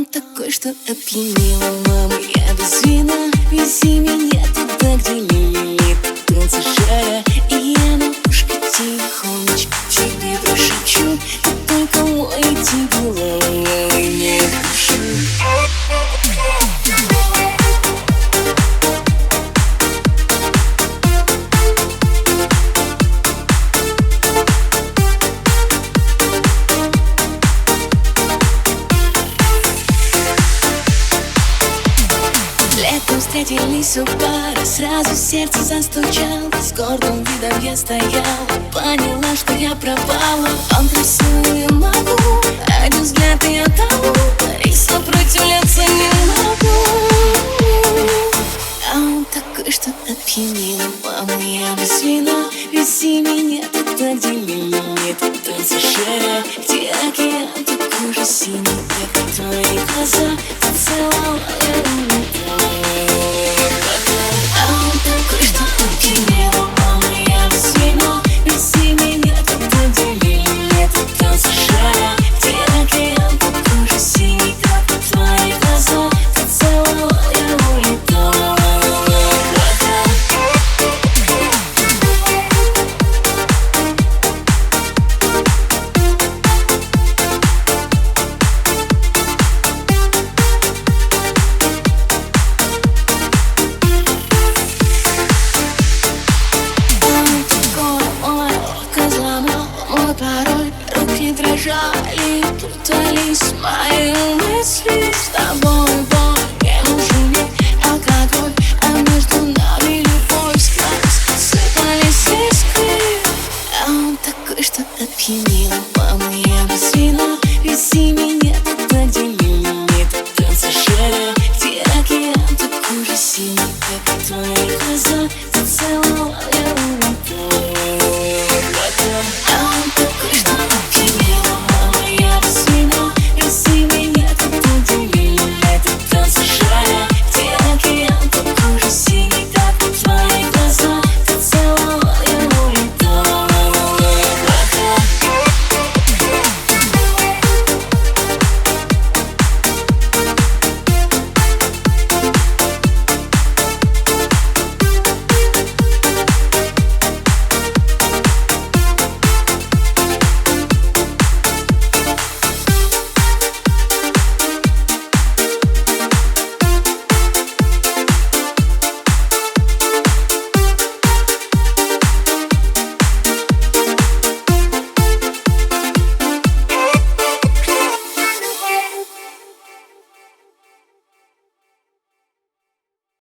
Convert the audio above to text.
такой, что опьянел. Мама, я без вина, вези меня туда, где лилит танцы шара. И я на ушко тихонечко тебе прошепчу: ты только мой, тебе ломал и не душу. Летом встретились у бара, сразу сердце застучало. С гордым видом я стояла, поняла, что я пропала. Он красивый могу, один взгляд и я тому, и сопротивляться не могу. А он такой, что опьянел. Мама, я без вина, вези меня туда, где лилит танцы шара, где океан такой же синий, как твои глаза. Ты целовала